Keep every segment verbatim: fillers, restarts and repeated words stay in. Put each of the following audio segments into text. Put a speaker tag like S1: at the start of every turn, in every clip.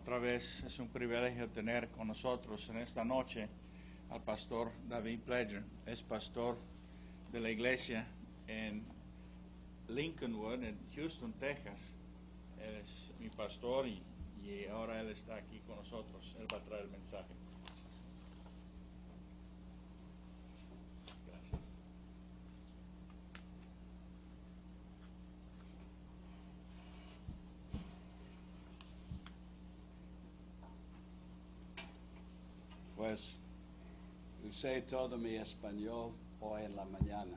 S1: Otra vez es un privilegio tener con nosotros en esta noche al pastor David Pledger. Es pastor de la iglesia en Lincolnwood, en Houston, Texas. Él es mi pastor y, y ahora él está aquí con nosotros. Él va a traer el mensaje. Gracias.
S2: Pues usé todo mi español hoy en la mañana.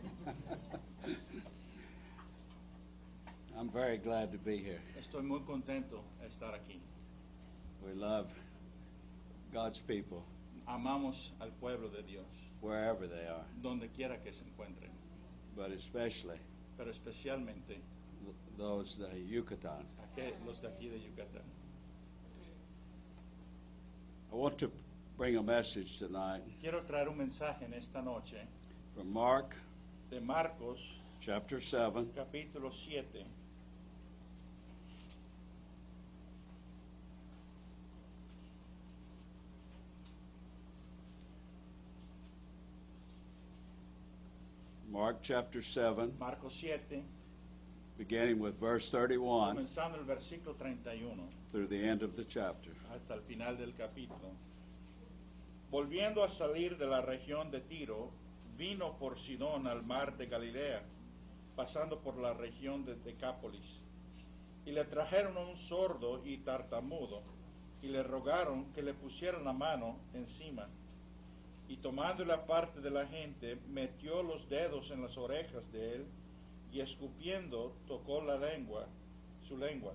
S2: I'm very glad to be here.
S1: Estoy muy contento de estar aquí.
S2: We love God's people
S1: Amamos al pueblo de Dios,
S2: wherever they are,
S1: donde quiera que se encuentren,
S2: but especially
S1: pero especialmente
S2: th- those de Yucatan.
S1: aquel- los de aquí de Yucatán.
S2: I want to bring a message tonight
S1: Quiero traer un mensaje en esta noche
S2: from Mark
S1: de Marcos,
S2: chapter seven,
S1: capítulo siete.
S2: Mark chapter seven,
S1: Marcos siete,
S2: beginning with verse thirty-one
S1: comenzando el versículo treinta y uno
S2: through the end of the chapter.
S1: hasta el final del capítulo. Volviendo a salir de la región de Tiro, vino por Sidón al mar de Galilea, pasando por la región de Decápolis. Y le trajeron un sordo y tartamudo, y le rogaron que le pusieran la mano encima. Y tomando la parte de la gente, metió los dedos en las orejas de él, y escupiendo tocó la lengua, su lengua.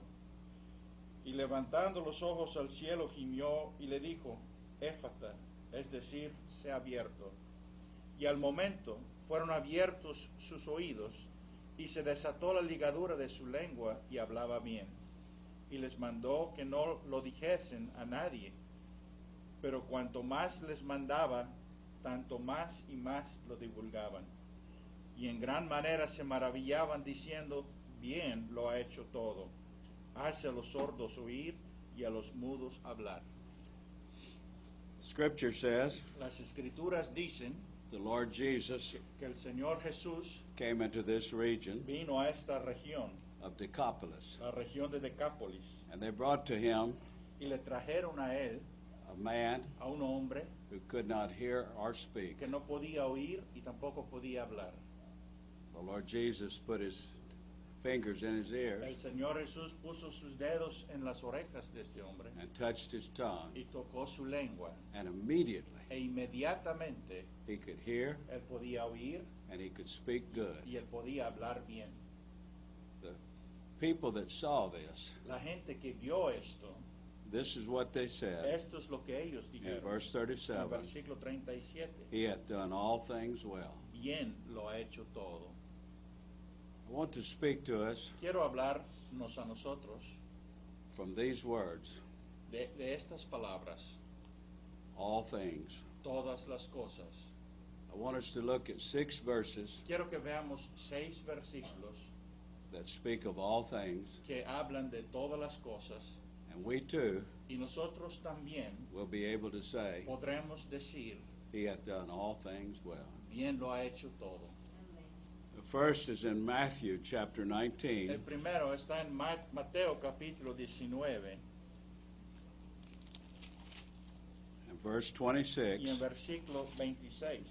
S1: Y levantando los ojos al cielo gimió y le dijo, Éfata, es decir, sea abierto. Y al momento fueron abiertos sus oídos, y se desató la ligadura de su lengua, y hablaba bien. Y les mandó que no lo dijesen a nadie, pero cuanto más les mandaba, tanto más y más lo divulgaban. Y en gran manera se maravillaban diciendo, bien lo ha hecho todo. Hace a los sordos oír y a los mudos hablar.
S2: Scripture says
S1: Las escrituras dicen
S2: the Lord Jesus
S1: que, que el Señor Jesús
S2: came into this region
S1: vino a esta región,
S2: of Decapolis,
S1: la región de Decápolis,
S2: and they brought to him
S1: y le trajeron a él,
S2: a man
S1: a un hombre
S2: who could not hear or speak.
S1: que no podía oír y tampoco podía hablar.
S2: The Lord Jesus put his fingers in his
S1: El
S2: ears
S1: Señor Jesús puso sus dedos en las orejas de este hombre
S2: and touched his tongue,
S1: y tocó su lengua,
S2: and immediately
S1: e inmediatamente
S2: he could hear
S1: él podía oír
S2: and he could speak good.
S1: y él podía hablar bien.
S2: The people that saw this,
S1: La gente que vio esto,
S2: this is what they said
S1: esto es lo que ellos
S2: in
S1: dijeron.
S2: verse
S1: En el
S2: thirty-seven,
S1: versículo treinta y siete,
S2: he hath done all things well.
S1: bien lo ha hecho todo.
S2: I want to speak to us
S1: Quiero hablarnos a nosotros
S2: from these words,
S1: de, de estas palabras,
S2: all things.
S1: todas las cosas.
S2: I want us to look at six verses
S1: Quiero que veamos seis versículos
S2: that speak of all things,
S1: que hablan de todas las cosas
S2: and we too
S1: y nosotros también
S2: will be able to say,
S1: podremos decir,
S2: he hath done all things well.
S1: bien lo ha hecho todo.
S2: The first is in Matthew chapter
S1: El
S2: nineteen,
S1: primero está en Ma- Mateo capítulo diecinueve
S2: and verse
S1: y
S2: twenty-six.
S1: en versículo veintiséis.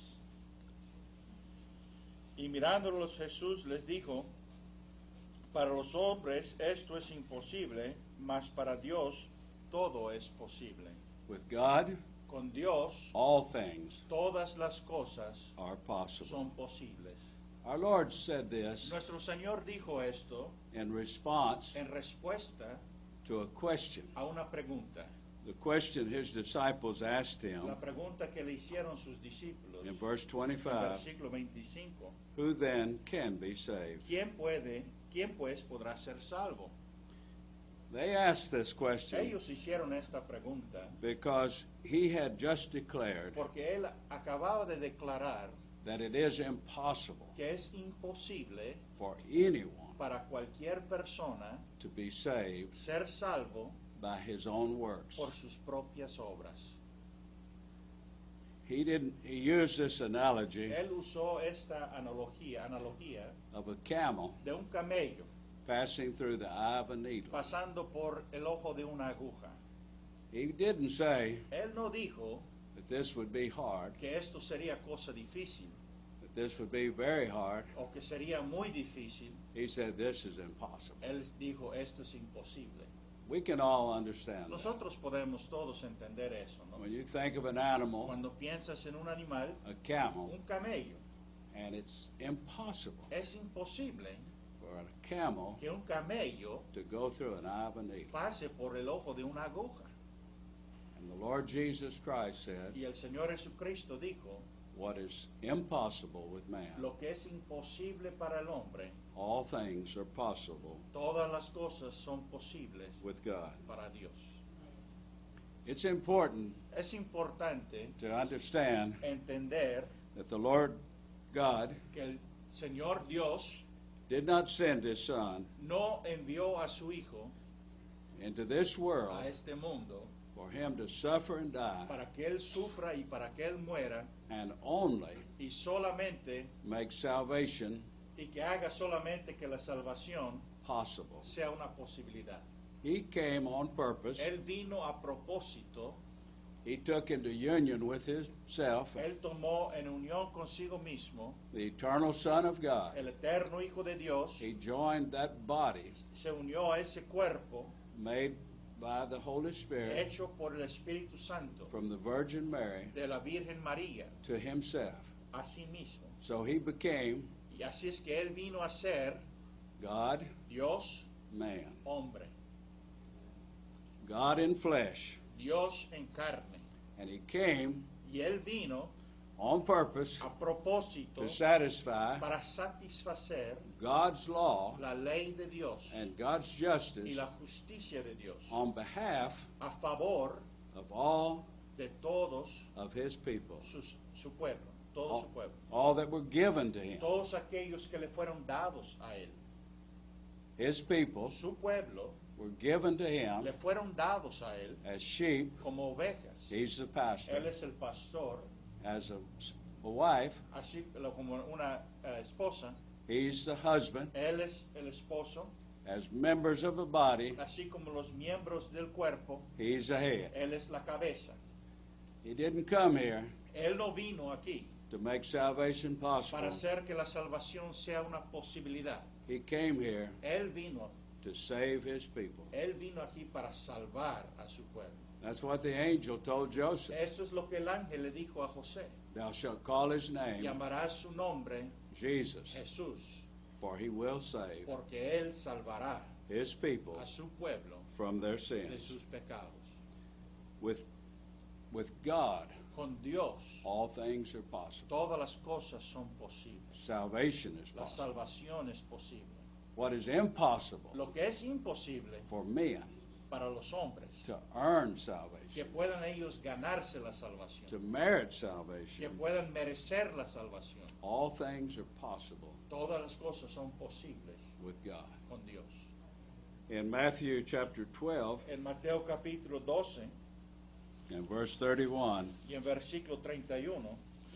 S1: Y mirándolos Jesús les dijo, para los hombres esto es imposible, mas para Dios todo es posible.
S2: With God,
S1: Con Dios
S2: all things
S1: todas las cosas
S2: are possible.
S1: son posibles.
S2: Our Lord said this
S1: Nuestro Señor dijo esto
S2: in response
S1: en respuesta
S2: to a question.
S1: a una pregunta.
S2: The question his disciples asked
S1: La
S2: him
S1: pregunta que le hicieron sus discípulos
S2: in verse
S1: en
S2: twenty-five,
S1: versículo veinticinco.
S2: who then can be saved?
S1: ¿Quién puede, quién pues podrá ser salvo?
S2: They asked this question
S1: Ellos hicieron esta pregunta
S2: because he had just declared
S1: porque él acababa de declarar
S2: that it is impossible
S1: que es imposible
S2: for anyone
S1: para cualquier persona
S2: to be saved
S1: ser salvo
S2: by his own works.
S1: por sus propias obras.
S2: He didn't. He used this analogy
S1: Él usó esta analogía, analogía
S2: of a camel
S1: de un camello
S2: passing through the eye of a needle.
S1: pasando por el ojo de una aguja.
S2: He didn't say
S1: Él no dijo
S2: that this would be hard,
S1: que esto sería cosa difícil
S2: that this would be very hard.
S1: o que sería muy difícil.
S2: He said this is impossible.
S1: Él dijo esto es imposible.
S2: We can all understand that.
S1: Nosotros podemos todos entender eso, ¿no?
S2: When you think of an animal,
S1: Cuando piensas en un animal,
S2: a camel,
S1: un camello,
S2: and it's impossible
S1: es imposible
S2: for a camel
S1: que un camello
S2: to go through an eye of a needle.
S1: pase por el ojo de una aguja.
S2: And the Lord Jesus Christ said,
S1: Y el Señor Jesucristo dijo,
S2: what is impossible with man,
S1: lo que es imposible para el hombre,
S2: all things are possible
S1: todas las cosas son posibles
S2: with God.
S1: para Dios.
S2: It's important
S1: Es importante
S2: to understand
S1: entender
S2: that the Lord God
S1: que el Señor Dios
S2: did not send his Son
S1: no envió a su Hijo
S2: into this world
S1: a este mundo
S2: for him to suffer and die
S1: para que Él sufra y para que Él muera
S2: and only
S1: y solamente
S2: make salvation
S1: y que haga solamente que la salvación
S2: possible.
S1: sea una posibilidad.
S2: He came on purpose.
S1: Él vino a propósito,
S2: He took into union with himself
S1: Él tomó en unión consigo mismo
S2: the eternal Son of God.
S1: el eterno Hijo de Dios,
S2: He joined that body
S1: se unió a ese cuerpo
S2: made by the Holy Spirit
S1: hecho por el Espíritu Santo
S2: from the Virgin Mary
S1: de la Virgen María
S2: to himself.
S1: a sí mismo.
S2: So he became
S1: Y así es que Él vino a ser
S2: God,
S1: Dios,
S2: man.
S1: hombre,
S2: God in flesh.
S1: Dios en carne.
S2: And he came
S1: Y Él vino
S2: on purpose
S1: a propósito
S2: to satisfy
S1: para satisfacer
S2: God's law
S1: la ley de Dios
S2: and God's
S1: y
S2: justice
S1: la justicia de Dios
S2: on behalf
S1: a favor
S2: of all
S1: de todos
S2: of his people,
S1: sus- su pueblo, todo
S2: all,
S1: su pueblo,
S2: all that were given to him.
S1: todos aquellos que le fueron dados a Él.
S2: His people
S1: Su pueblo
S2: were given to him
S1: le fueron dados a Él
S2: as sheep.
S1: como ovejas.
S2: He's the pastor.
S1: Él es el pastor,
S2: As a, a wife,
S1: así como una eh, esposa.
S2: he's the husband.
S1: Él es el esposo,
S2: As members of a body,
S1: así como los miembros del cuerpo.
S2: he's the head.
S1: Él es la cabeza.
S2: He didn't come here
S1: Él no vino aquí
S2: to make salvation possible.
S1: para hacer que la salvación sea una posibilidad.
S2: He came here
S1: Él vino,
S2: to save his people.
S1: Él vino aquí para salvar a su pueblo.
S2: That's what the angel told Joseph.
S1: Eso es lo que el ángel le dijo a José.
S2: Thou shalt call his name
S1: Llamarás su nombre
S2: Jesus,
S1: Jesús,
S2: for he will save
S1: porque Él salvará
S2: his people
S1: a su pueblo
S2: from their
S1: de
S2: sins.
S1: sus pecados.
S2: With, with God,
S1: Con Dios,
S2: all things are possible.
S1: todas las cosas son posibles.
S2: Salvation is
S1: La
S2: possible.
S1: salvación es posible.
S2: What is impossible
S1: Lo que es imposible
S2: for men
S1: para los hombres,
S2: to earn
S1: que
S2: salvation,
S1: puedan ellos ganarse la salvación,
S2: to merit
S1: que
S2: salvation,
S1: puedan merecer la salvación.
S2: all things are possible
S1: Todas las cosas son posibles
S2: with God.
S1: con Dios.
S2: In Matthew chapter twelve
S1: En Mateo capítulo doce
S2: and verse thirty-one,
S1: y en versículo treinta y uno,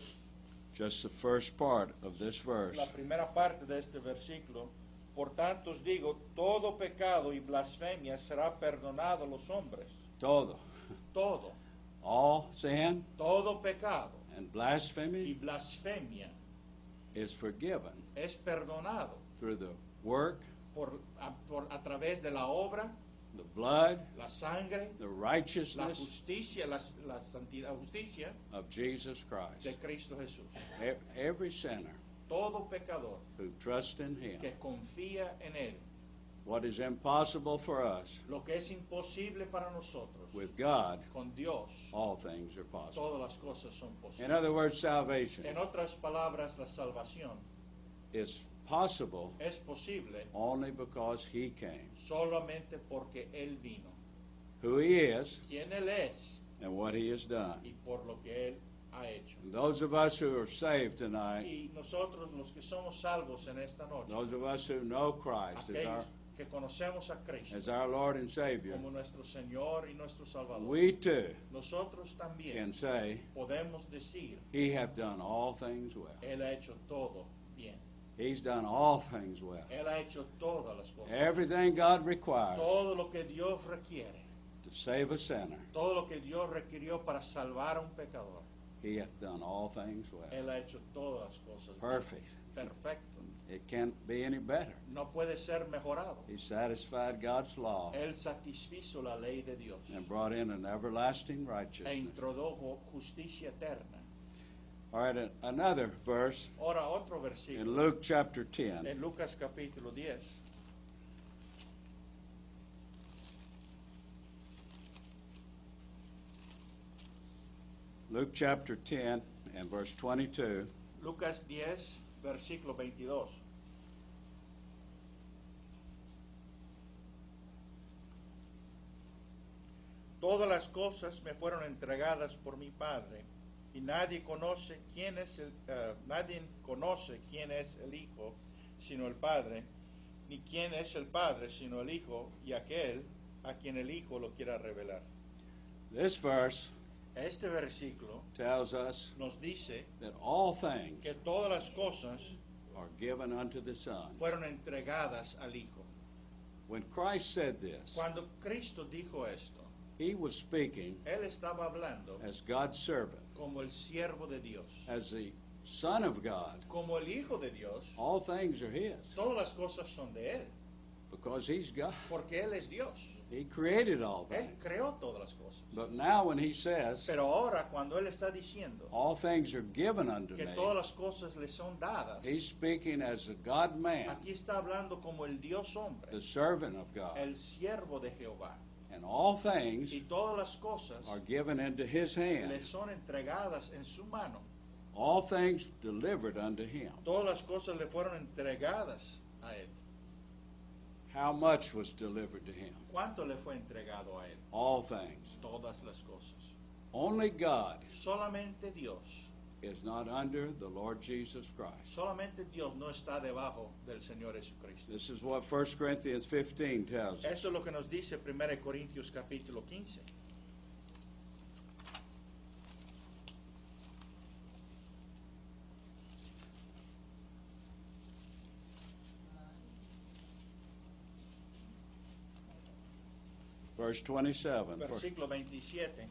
S2: just the first part of this verse,
S1: la primera parte de este versículo, por tanto os digo, todo pecado y blasfemia será perdonado a los hombres.
S2: todo,
S1: Todo,
S2: all sin
S1: todo pecado
S2: and
S1: y
S2: blasphemy
S1: blasfemia
S2: is forgiven
S1: es perdonado
S2: through the work,
S1: por a, por, a través de la obra,
S2: the blood,
S1: la sangre,
S2: the
S1: la
S2: righteousness
S1: justicia, la, la santidad, justicia
S2: of Jesus Christ.
S1: de Cristo Jesús.
S2: E- Every sinner
S1: Todo pecador
S2: who trusts in him,
S1: que confía en Él,
S2: what is impossible for us,
S1: lo que es imposible para nosotros,
S2: with God,
S1: con Dios,
S2: all things are possible.
S1: todas las cosas son
S2: In
S1: posibles.
S2: other words, salvation
S1: En otras palabras, la salvación
S2: is possible
S1: es posible
S2: only because he came.
S1: solamente porque Él vino.
S2: Who he is
S1: Quién Él es
S2: and what he has done.
S1: y por lo que Él ha hecho.
S2: And those of us who are saved tonight,
S1: Y nosotros los que somos salvos en esta noche,
S2: those of us who know Christ as our,
S1: aquellos que conocemos a Cristo
S2: as our Lord and Savior,
S1: como nuestro Señor y nuestro Salvador,
S2: we too
S1: nosotros también
S2: can say,
S1: podemos decir,
S2: He hath done all things well.
S1: Él ha hecho todo bien.
S2: He's done all things well.
S1: Él ha hecho todas las cosas.
S2: Everything God requires
S1: Todo lo que Dios requiere,
S2: to save a sinner,
S1: todo lo que Dios requirió para salvar a un pecador,
S2: He hath done all things well.
S1: Él ha hecho todas las cosas bien.
S2: Perfect.
S1: Perfecto.
S2: It can't be any better.
S1: No puede ser mejorado.
S2: He satisfied God's law
S1: Él satisfizo la ley de Dios
S2: and brought in an everlasting
S1: e
S2: righteousness.
S1: introdujo justicia eterna.
S2: All right, a- another verse
S1: Ahora otro
S2: in
S1: versículo
S2: Luke chapter ten.
S1: en Lucas capítulo diez.
S2: Luke chapter ten and verse twenty-two.
S1: Lucas diez, versículo veintidós. Todas las cosas me fueron entregadas por mi Padre, y nadie conoce quién es el, eh, nadie conoce quién es el Hijo, sino el Padre, ni quién es el Padre, sino el Hijo, y aquel a quien el Hijo lo quiera revelar.
S2: This verse
S1: Este versículo
S2: tells us
S1: nos dice
S2: that all things
S1: que todas las cosas
S2: are given unto the Son.
S1: fueron entregadas al Hijo.
S2: When Christ said this,
S1: Cuando Cristo dijo esto,
S2: He was speaking
S1: Él estaba hablando
S2: as God's servant,
S1: como el siervo de Dios,
S2: as the Son of God.
S1: como el Hijo de Dios.
S2: All things are His
S1: Todas las cosas son de Él,
S2: because He's God.
S1: porque Él es Dios.
S2: He created all
S1: Él
S2: things.
S1: creó todas las cosas.
S2: But now when He says,
S1: Pero ahora, cuando Él está diciendo
S2: all things are given unto
S1: que
S2: me,
S1: todas las cosas le son dadas,
S2: He's speaking as the God-man,
S1: aquí está hablando como el Dios hombre,
S2: the servant of God.
S1: el siervo de Jehová.
S2: And all things
S1: Y todas las cosas
S2: are given into His
S1: le
S2: hand.
S1: son entregadas en su mano.
S2: All things delivered unto Him.
S1: Todas las cosas le fueron entregadas a Él.
S2: How much was delivered to Him?
S1: ¿Cuánto le fue entregado a Él?
S2: All things.
S1: Todas las cosas.
S2: Only God
S1: Solamente Dios,
S2: is not under the Lord Jesus Christ.
S1: solamente Dios no está debajo del Señor Jesucristo.
S2: This is what First Corinthians fifteen tells us.
S1: Eso es lo que nos dice primera Corintios capítulo quince.
S2: Verse twenty-seven. For-
S1: Versículo veintisiete.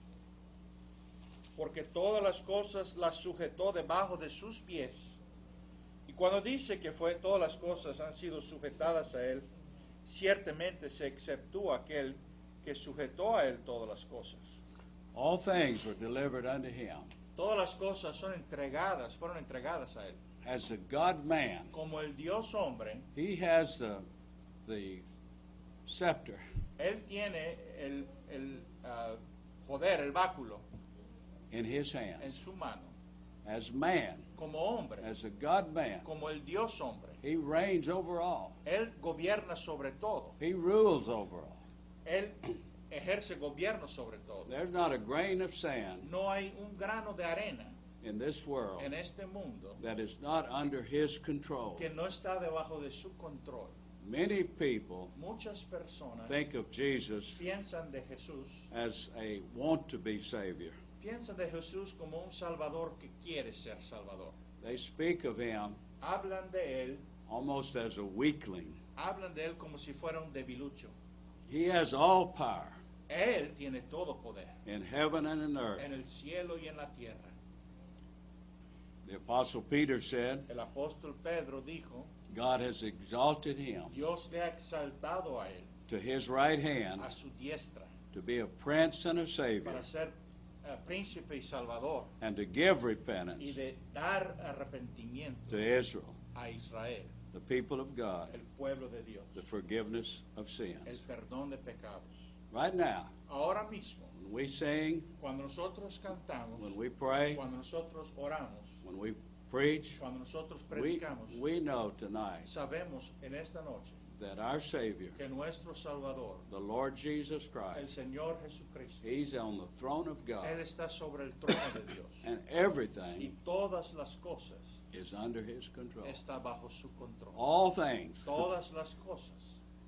S1: Porque todas las cosas las sujetó debajo de sus pies. Y cuando dice que fue todas las cosas han sido sujetadas a Él, ciertamente se exceptúa aquel que sujetó a Él todas las cosas.
S2: All things were delivered unto Him.
S1: Todas las cosas son entregadas, fueron entregadas a Él.
S2: As the God-man,
S1: Como el Dios hombre,
S2: He has the, the scepter.
S1: Él tiene el, el ah, poder, el báculo
S2: In His
S1: en
S2: hands.
S1: su mano.
S2: As man,
S1: Como hombre,
S2: as a God-man,
S1: como el Dios hombre.
S2: He reigns over all.
S1: Él gobierna sobre todo.
S2: He rules over all.
S1: Él ejerce gobierno sobre todo.
S2: There's not a grain of sand
S1: No hay un grano de arena
S2: in this world
S1: en este mundo
S2: that is not under His control.
S1: que no está debajo de su control.
S2: Many people
S1: Muchas personas
S2: think of Jesus
S1: piensan de Jesús,
S2: as a want-to-be Savior.
S1: piensan de Jesús como un Salvador que quiere ser Salvador.
S2: They speak of Him
S1: Hablan de Él,
S2: almost as a weakling.
S1: hablan de Él como si fuera un debilucho.
S2: He has all power
S1: Él tiene todo poder
S2: in heaven and in earth.
S1: en el cielo y en la tierra.
S2: The Apostle Peter said,
S1: El apóstol Pedro dijo,
S2: God has exalted Him
S1: Dios le ha exaltado a Él,
S2: to His right hand
S1: a su diestra,
S2: to be a prince and a Savior
S1: para ser eh, príncipe y salvador,
S2: and to give
S1: y
S2: repentance
S1: de dar arrepentimiento
S2: to Israel,
S1: a Israel,
S2: the people of God,
S1: el pueblo de Dios,
S2: the forgiveness of
S1: el
S2: sins.
S1: perdón de pecados.
S2: Right now,
S1: Ahora mismo,
S2: when we sing,
S1: cuando nosotros cantamos,
S2: when we pray,
S1: cuando nosotros oramos,
S2: when we preach,
S1: cuando nosotros
S2: we,
S1: predicamos,
S2: we know tonight
S1: sabemos en esta noche
S2: that our Savior,
S1: que nuestro Salvador,
S2: the Lord Jesus
S1: el
S2: Christ,
S1: Señor Jesucristo,
S2: He's on the throne of God,
S1: Él está sobre el trono de Dios.
S2: and
S1: Y
S2: everything
S1: todas las cosas
S2: is under His control.
S1: está bajo su control.
S2: All things
S1: Todas las cosas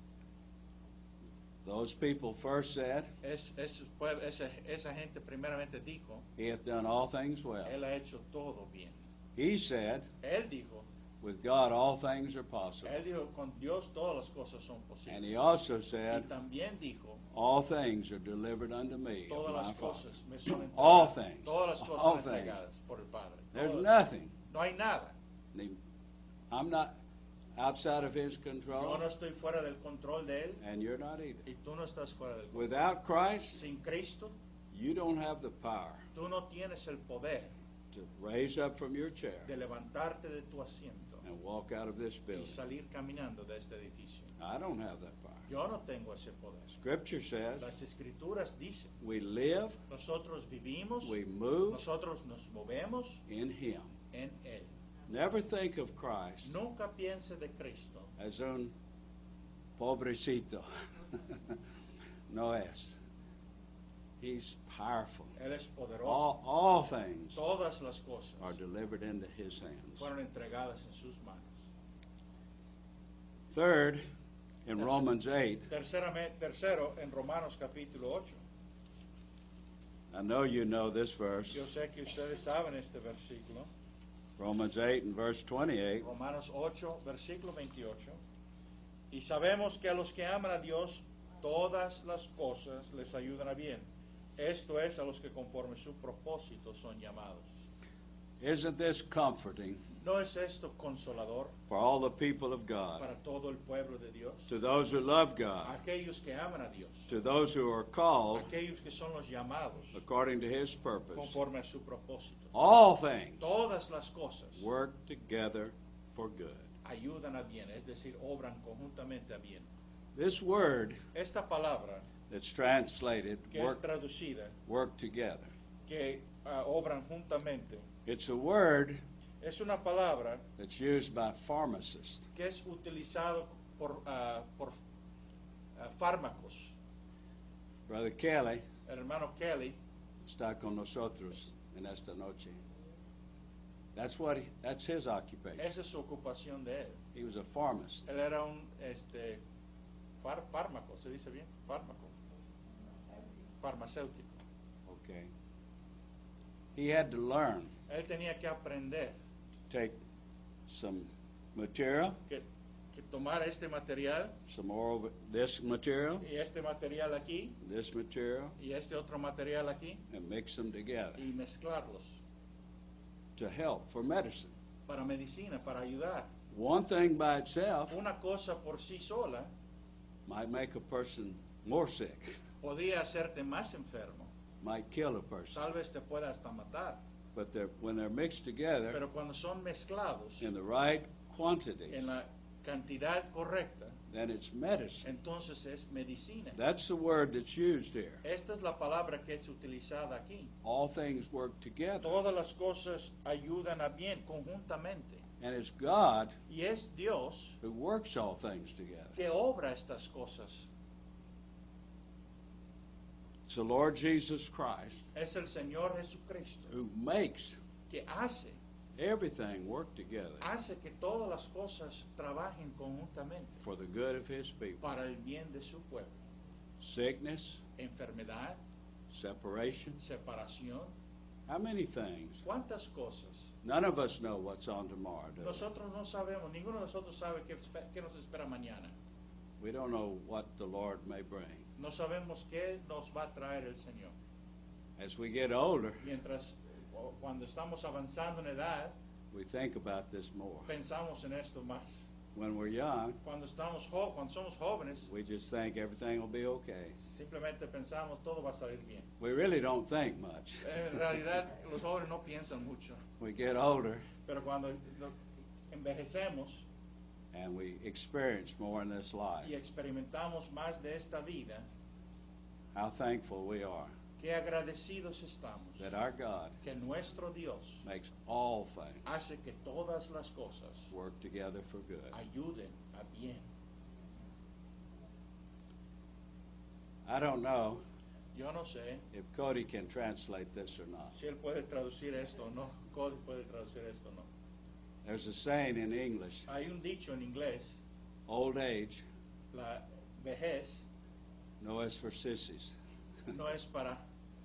S2: Those people first said,
S1: Es, es- pue- esa, esa gente primeramente dijo,
S2: He hath done all things well.
S1: Él ha hecho todo bien.
S2: He said,
S1: Él dijo,
S2: With God all things are possible.
S1: Él dijo, con Dios todas las cosas son
S2: And he
S1: posibles.
S2: also
S1: Y
S2: said,
S1: también dijo,
S2: All things are delivered unto me of
S1: todas
S2: my
S1: las
S2: Father.
S1: cosas me son entregadas.
S2: All things.
S1: Todas las cosas
S2: All
S1: son
S2: things.
S1: entregadas por el Padre.
S2: There's
S1: Todas.
S2: nothing.
S1: No hay nada.
S2: I'm not outside of his
S1: Yo
S2: control,
S1: no estoy fuera del control de Él
S2: and you're not either.
S1: y tú no estás fuera del control.
S2: Without Christ,
S1: Sin Cristo,
S2: you don't have the power
S1: tú no tienes el poder
S2: to raise up from your chair
S1: de levantarte de tu asiento
S2: and walk out of this
S1: y
S2: building.
S1: salir caminando de este edificio.
S2: I don't have that power.
S1: Yo no tengo ese poder.
S2: Scripture says
S1: Las Escrituras dicen,
S2: we live,
S1: nosotros vivimos,
S2: we move
S1: nosotros nos movemos
S2: in him.
S1: en Él.
S2: Never think of Christ
S1: Nunca piense de Cristo
S2: as un pobrecito. No es. He's powerful.
S1: Él es poderoso.
S2: All, all things
S1: Todas las cosas
S2: are delivered into his hands.
S1: fueron entregadas en sus manos.
S2: Third, in
S1: Terce-
S2: Romans eight,
S1: Tercerame- tercero, en Romanos capítulo ocho.
S2: I know you know this verse,
S1: Yo sé que ustedes saben este versículo.
S2: Romans eight and verse twenty-eight.
S1: Romanos ocho, versículo veintiocho. Y sabemos que a los que aman a Dios, todas las cosas les ayudan a bien. Esto es, a los que conforme su propósito son llamados.
S2: Isn't this comforting
S1: ¿No es esto consolador
S2: for all the people of God?
S1: para todo el pueblo de Dios?
S2: To those who love God,
S1: Aquellos que aman a Dios,
S2: to those who are called
S1: aquellos que son los llamados
S2: according to his purpose.
S1: conforme a su propósito.
S2: All things
S1: Todas las cosas
S2: work together for good.
S1: ayudan a bien, es decir, obran conjuntamente a bien.
S2: This word
S1: Esta palabra
S2: that's translated
S1: que es
S2: work,
S1: traducida,
S2: work together.
S1: que ah, obran juntamente,
S2: It's a word
S1: es una palabra
S2: that's used by pharmacists.
S1: que es utilizado por, ah, por ah, fármacos.
S2: Brother Kelly
S1: El hermano Kelly
S2: está con nosotros en esta noche. That's what he, that's his occupation.
S1: esa es su ocupación de él.
S2: He was a pharmacist.
S1: Él era un este, far- fármaco, ¿se dice bien? Fármaco. Farmacéutico.
S2: Okay. He had to learn
S1: Él tenía que aprender
S2: to take some material,
S1: que, que tomar este material
S2: some more of this material,
S1: y este material aquí
S2: this material,
S1: y este otro material aquí
S2: and mix them together
S1: y mezclarlos
S2: to help for medicine.
S1: para medicina, para ayudar.
S2: One thing by itself
S1: Una cosa por sí sola
S2: might make a person more sick,
S1: podría hacerte más enfermo.
S2: might kill a person.
S1: Tal vez te pueda hasta matar.
S2: But they're, when they're mixed together
S1: Pero cuando son mezclados
S2: in the right quantities,
S1: en la cantidad correcta,
S2: then it's medicine.
S1: entonces es medicina.
S2: That's the word that's used here.
S1: Esta es la palabra que es utilizada aquí.
S2: All things work together.
S1: Todas las cosas ayudan a bien conjuntamente.
S2: And it's God
S1: Y es Dios
S2: who works all things together.
S1: que obra estas cosas.
S2: It's the Lord Jesus Christ
S1: Es el Señor Jesucristo
S2: who makes
S1: que hace,
S2: everything work together
S1: hace que todas las cosas trabajen conjuntamente
S2: for the good of his people.
S1: para el bien de su pueblo.
S2: Sickness,
S1: Enfermedad,
S2: separation,
S1: separación,
S2: how many things?
S1: ¿cuántas cosas?
S2: None of us know what's on tomorrow, do we?
S1: Nosotros no sabemos, ninguno de nosotros sabe qué, espe- qué nos espera mañana.
S2: We don't know what the Lord may bring.
S1: No sabemos qué nos va a traer el Señor.
S2: As we get older,
S1: Mientras, o- cuando estamos avanzando en edad,
S2: we think about this more.
S1: pensamos en esto más.
S2: When we're young,
S1: Cuando, estamos jo- cuando somos jóvenes,
S2: we just think everything will be okay.
S1: simplemente pensamos todo va a salir bien.
S2: We really don't think much.
S1: En realidad, los jóvenes no piensan mucho.
S2: We get older
S1: Pero cuando lo- envejecemos
S2: and we experience more in this life.
S1: y experimentamos más de esta vida,
S2: How thankful we are
S1: qué agradecidos estamos
S2: that our God
S1: que nuestro Dios
S2: makes all things
S1: hace que todas las cosas
S2: work together for good.
S1: ayuden a bien.
S2: I don't know
S1: Yo no sé
S2: if Cody can translate this or not.
S1: si él puede traducir esto o no. Cody puede traducir esto o no.
S2: There's a saying in English,
S1: Hay un dicho en inglés,
S2: old age
S1: la vejez
S2: No es for sissies.
S1: no es para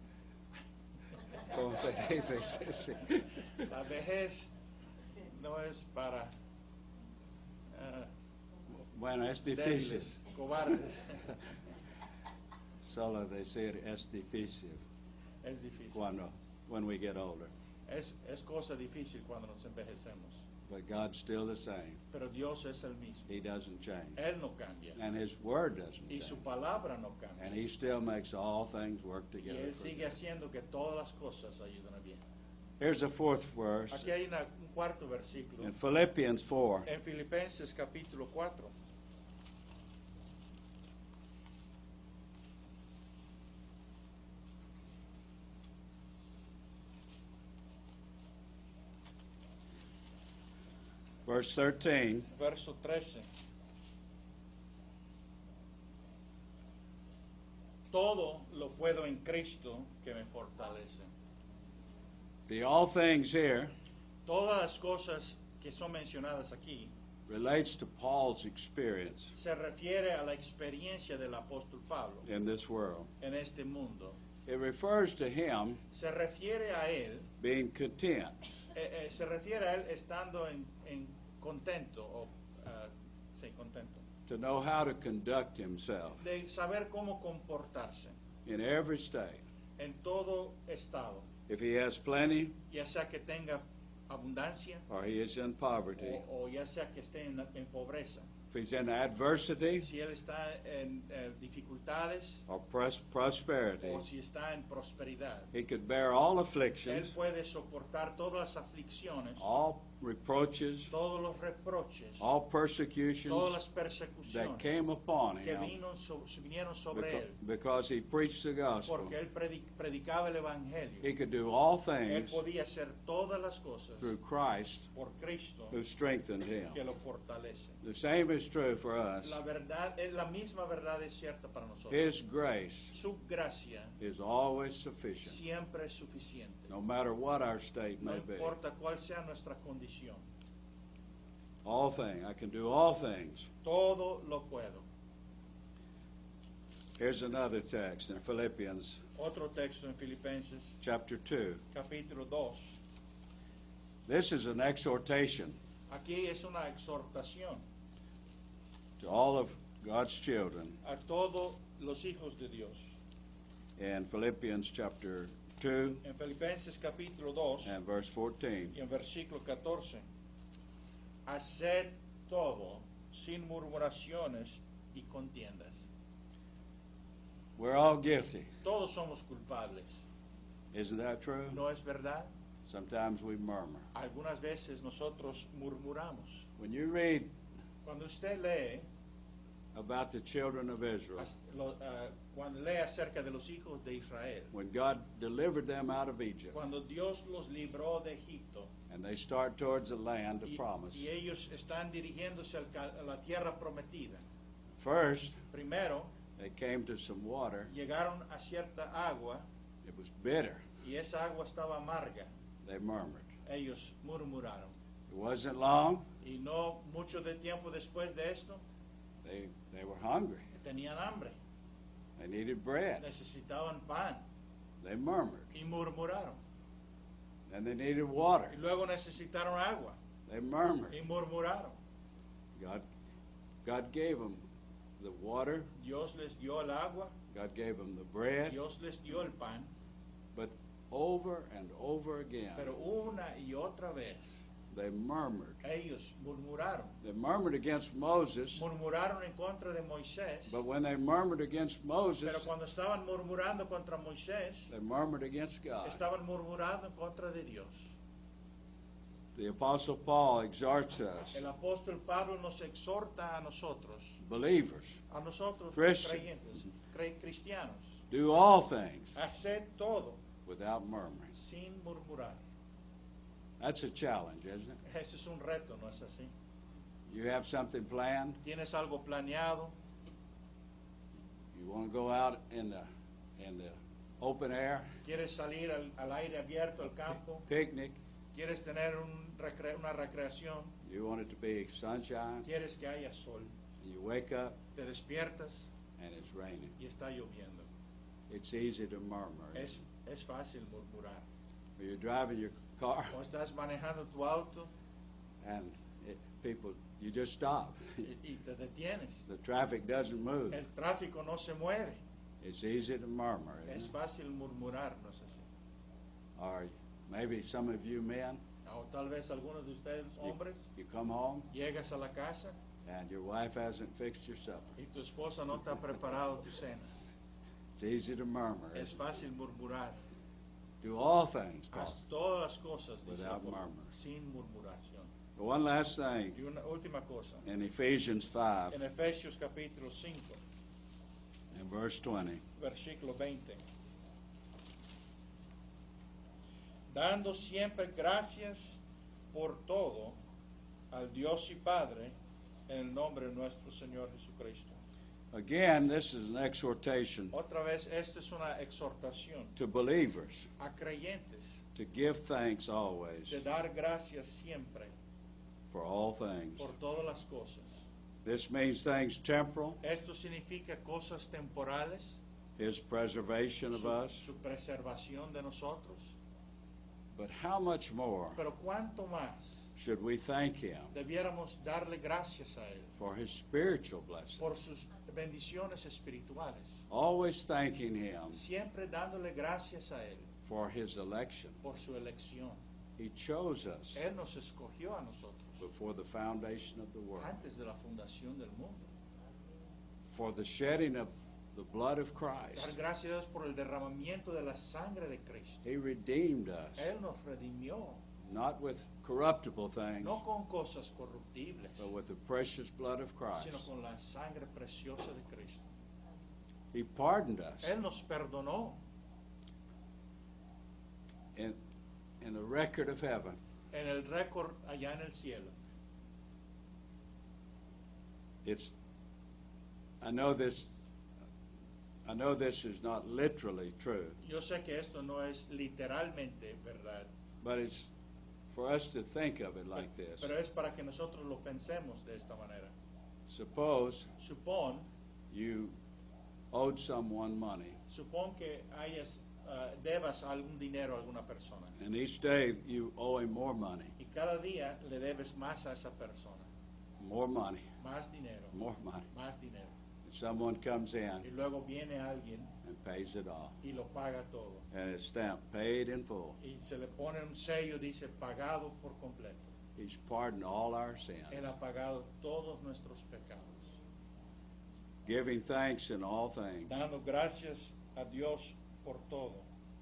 S2: ¿Cómo se dice sissy?
S1: la vejez, no es para eh,
S2: Bueno, es difícil.
S1: débiles, cobardes.
S2: Solo decir es difícil
S1: Es difícil.
S2: cuando, when we get older.
S1: Es, es cosa difícil cuando nos envejecemos.
S2: But God's still the same.
S1: Pero Dios es el mismo.
S2: He doesn't change.
S1: Él no cambia.
S2: And His Word doesn't
S1: Y
S2: change.
S1: su palabra no cambia.
S2: And He still makes all things work
S1: Y
S2: together
S1: Él
S2: for
S1: sigue
S2: good.
S1: haciendo que todas las cosas ayuden a bien.
S2: Here's a fourth verse
S1: Aquí hay una- un cuarto versículo.
S2: in Philippians four.
S1: En Filipenses capítulo cuatro.
S2: Verse thirteen.
S1: Verso trece. Todo lo puedo en Cristo que me fortalece.
S2: The all things here
S1: Todas las cosas que son mencionadas aquí
S2: relates to Paul's experience
S1: se refiere a la experiencia del apóstol Pablo
S2: in this world.
S1: en este mundo.
S2: It refers to him
S1: Se refiere a él,
S2: being content.
S1: eh, eh, se refiere a él estando en, en contento, o ah, sí, contento,
S2: To know how to conduct himself
S1: de saber cómo comportarse
S2: in every state.
S1: en todo estado,
S2: If he has plenty
S1: ya sea que tenga abundancia
S2: or he is in poverty,
S1: o, o ya sea que esté en, en pobreza.
S2: if he's in adversity
S1: Si él está en eh, dificultades
S2: or pros- prosperity,
S1: o si está en prosperidad,
S2: he could bear all
S1: él
S2: afflictions,
S1: puede soportar todas las aflicciones,
S2: all reproaches,
S1: todos los reproches,
S2: all
S1: todas
S2: persecutions
S1: las
S2: that
S1: persecuciones
S2: came upon
S1: que
S2: him
S1: vino so- vinieron sobre
S2: beca-
S1: él,
S2: because he preached the gospel.
S1: porque él predi- predicaba el evangelio.
S2: He could do all
S1: Él
S2: things
S1: podía hacer todas las cosas
S2: through Christ
S1: por Cristo
S2: who strengthened him.
S1: que lo fortalece.
S2: The same is true for us.
S1: La verdad, es la misma verdad es cierta para nosotros.
S2: His grace
S1: Su gracia
S2: is always sufficient,
S1: siempre es suficiente.
S2: no matter what our state
S1: No
S2: may be.
S1: importa cuál sea nuestra condición.
S2: All things. I can do all things.
S1: Todo lo puedo.
S2: Here's another text in Philippians
S1: Otro texto en Filipenses,
S2: chapter two.
S1: capítulo dos.
S2: This is an exhortation
S1: Aquí es una exhortación
S2: to all of God's children
S1: a todos los hijos de Dios.
S2: in Philippians chapter two
S1: En Filipenses capítulo dos
S2: and verse fourteen.
S1: y en versículo catorce. Haced todo sin murmuraciones y contiendas.
S2: We're all guilty.
S1: Todos somos culpables.
S2: Isn't that true?
S1: ¿No es verdad?
S2: Sometimes we murmur.
S1: Algunas veces nosotros murmuramos.
S2: When you read
S1: Cuando usted lee,
S2: about the children of Israel,
S1: as- lo- ah, cuando lee acerca de los hijos de Israel,
S2: when God delivered them out of Egypt
S1: cuando Dios los libró de Egipto
S2: and they start towards the land of
S1: y,
S2: promise,
S1: y ellos están dirigiéndose al ca- a la tierra prometida,
S2: first
S1: primero
S2: they came to some water.
S1: llegaron a cierta agua
S2: It was bitter.
S1: y esa agua estaba amarga.
S2: They murmured.
S1: Ellos murmuraron.
S2: It wasn't long.
S1: Y no mucho de tiempo después de esto,
S2: They, they were hungry.
S1: tenían hambre,
S2: They needed bread.
S1: necesitaban pan
S2: They murmured.
S1: y murmuraron.
S2: And they needed water.
S1: Y luego necesitaron agua
S2: They murmured.
S1: y murmuraron.
S2: God, God gave them the water.
S1: Dios les dio el agua,
S2: God gave them the bread.
S1: Dios les dio el pan,
S2: But over and over again,
S1: pero una y otra vez
S2: they murmured.
S1: ellos murmuraron.
S2: They murmured against Moses.
S1: Murmuraron en contra de Moisés,
S2: But when they murmured against Moses,
S1: pero cuando estaban murmurando contra Moisés,
S2: they murmured against God.
S1: estaban murmurando en contra de Dios.
S2: The Apostle Paul exhorts us,
S1: El apóstol Pablo nos exhorta a nosotros,
S2: believers,
S1: a nosotros los
S2: Christians.
S1: creyentes, cre- cristianos,
S2: do all things
S1: hacer todo
S2: without murmuring.
S1: sin murmurar.
S2: That's a challenge, isn't it?
S1: Ese es un reto, ¿no es así?
S2: You have something planned.
S1: ¿Tienes algo planeado?
S2: You want to go out in the in the open air,
S1: ¿Quieres salir al, al aire abierto, al campo?
S2: picnic.
S1: ¿Quieres tener un recre- una recreación?
S2: You want it to be sunshine.
S1: ¿Quieres que haya sol?
S2: You wake up
S1: ¿Te despiertas
S2: and it's raining.
S1: y está lloviendo.
S2: It's easy to murmur.
S1: Es, es fácil murmurar.
S2: Or you're driving your car
S1: O estás manejando tu auto
S2: and it, people, you just stop.
S1: y, y te detienes.
S2: The traffic doesn't move.
S1: El tráfico no se mueve.
S2: It's easy to murmur,
S1: Es
S2: isn't it?
S1: fácil murmurar, ¿no es así?
S2: Or maybe some of you men,
S1: O tal vez algunos de ustedes,
S2: you,
S1: hombres,
S2: you come home
S1: llegas a la casa
S2: and your wife hasn't fixed your supper.
S1: y tu esposa no te ha preparado tu cena.
S2: It's easy to murmur.
S1: Es
S2: isn't it?
S1: fácil murmurar.
S2: Do all things, Paul.
S1: Haz todas las cosas, dice
S2: Without
S1: Apolo,
S2: murmur.
S1: sin murmuración.
S2: But one last thing
S1: Y una última cosa.
S2: in Ephesians five
S1: En Efesios capítulo cinco,
S2: and verse twenty.
S1: versículo veinte. Dando siempre gracias por todo al Dios y Padre en el nombre de nuestro Señor Jesucristo.
S2: Again, this is an exhortation
S1: Otra vez, esta es una exhortación
S2: to believers
S1: a creyentes
S2: to give thanks always
S1: de dar gracias siempre
S2: for all things.
S1: por todas las cosas.
S2: This means things temporal,
S1: Esto significa cosas temporales,
S2: His preservation of
S1: su,
S2: us,
S1: su preservación de nosotros,
S2: but how much more
S1: pero cuánto más
S2: should we thank Him
S1: debiéramos darle gracias a Él
S2: for His spiritual blessing?
S1: por sus bendiciones espirituales,
S2: Always thanking Him
S1: siempre dándole gracias a Él
S2: for His election.
S1: por su elección.
S2: He chose us
S1: Él nos escogió a nosotros
S2: before the foundation of the world,
S1: antes de la fundación del mundo.
S2: for the shedding of the blood of
S1: Dar
S2: Christ.
S1: gracias a Dios por el derramamiento de la sangre de Cristo.
S2: He redeemed us,
S1: Él nos redimió,
S2: not with corruptible things,
S1: no con cosas corruptibles,
S2: but with the precious blood of Christ.
S1: sino con la sangre preciosa de Cristo.
S2: He pardoned us
S1: Él nos perdonó
S2: in, in the record of heaven.
S1: en el récord allá en el cielo.
S2: It's, I know this, I know this is not literally true,
S1: Yo sé que esto no es literalmente verdad,
S2: but it's for us to think of it like this.
S1: pero es para que nosotros lo pensemos de esta manera.
S2: Suppose
S1: Supón,
S2: you owed someone money,
S1: supón que hayas, ah, debas algún dinero a alguna persona
S2: and each day you owe him more money,
S1: y cada día le debes más a esa persona,
S2: more money,
S1: más dinero,
S2: more money.
S1: más dinero.
S2: And someone comes in
S1: Y luego viene alguien
S2: and pays it all,
S1: y lo paga todo.
S2: and it's stamped paid in full.
S1: Y se le pone un sello, dice pagado por completo.
S2: He's pardoned all our sins,
S1: Él ha pagado todos nuestros pecados.
S2: giving thanks in all things.
S1: Dando gracias a Dios por todo.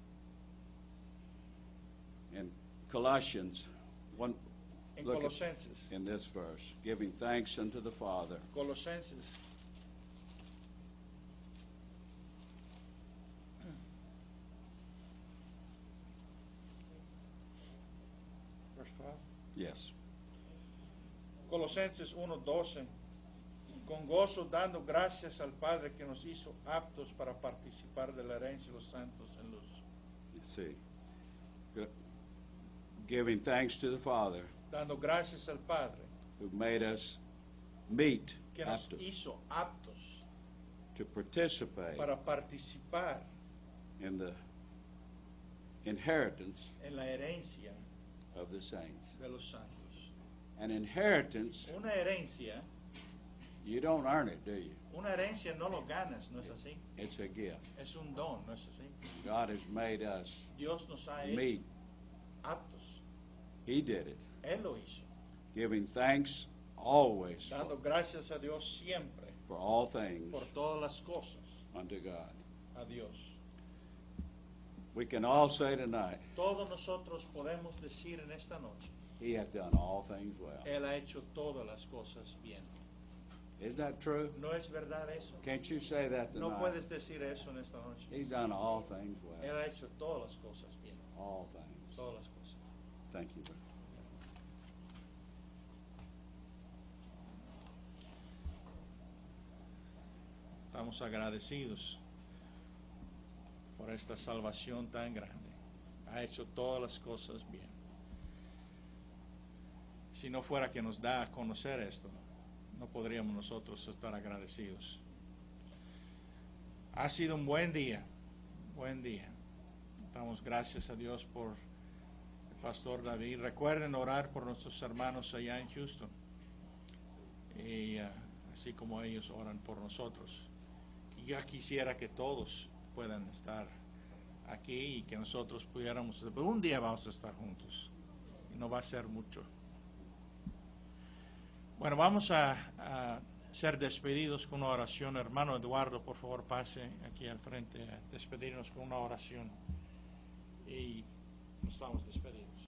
S2: In Colossians, one,
S1: En
S2: look at,
S1: Colosenses,
S2: in this verse, giving thanks unto the Father.
S1: Colosenses, verse twelve.
S2: Yes.
S1: Colosenses uno doce. Con gozo dando gracias al Padre que nos hizo aptos para participar de la herencia de los santos en luz.
S2: Let's see. G- Giving thanks to the Father
S1: Dando gracias al Padre
S2: who made us meet
S1: que nos
S2: aptos
S1: hizo aptos
S2: to participate
S1: para participar
S2: in the inheritance
S1: en la herencia
S2: of the saints.
S1: de los santos.
S2: An inheritance,
S1: Una herencia,
S2: you don't earn it, do you?
S1: una herencia no lo ganas, ¿no es así?
S2: It's a gift.
S1: Es un don, ¿no es así?
S2: God has made us
S1: Dios nos ha hecho
S2: meet.
S1: aptos.
S2: He did it.
S1: Él lo hizo.
S2: Giving thanks always for,
S1: Dando gracias a Dios siempre
S2: for all things
S1: por todas las cosas
S2: unto God.
S1: a Dios.
S2: We can all say tonight,
S1: Todos nosotros podemos decir en esta noche,
S2: He hath done all things well.
S1: Él ha hecho todas las cosas bien.
S2: Isn't that true?
S1: ¿No es verdad eso?
S2: Can't you say that
S1: No
S2: tonight?
S1: puedes decir eso en esta noche.
S2: He's done all things
S1: Él
S2: well.
S1: ha hecho todas las cosas bien.
S2: All things.
S1: Todas las cosas.
S2: Thank you, brother.
S1: Estamos agradecidos por esta salvación tan grande. Ha hecho todas las cosas bien. Si no fuera que nos da a conocer esto, no podríamos nosotros estar agradecidos. Ha sido un buen día, buen día. Damos gracias a Dios por el pastor David. Recuerden orar por nuestros hermanos allá en Houston, y uh, así como ellos oran por nosotros. Y yo quisiera que todos puedan estar aquí y que nosotros pudiéramos, pero un día vamos a estar juntos y no va a ser mucho. Bueno, vamos a, a ser despedidos con una oración. Hermano Eduardo, por favor, pase aquí al frente a despedirnos con una oración y nos estamos despedidos.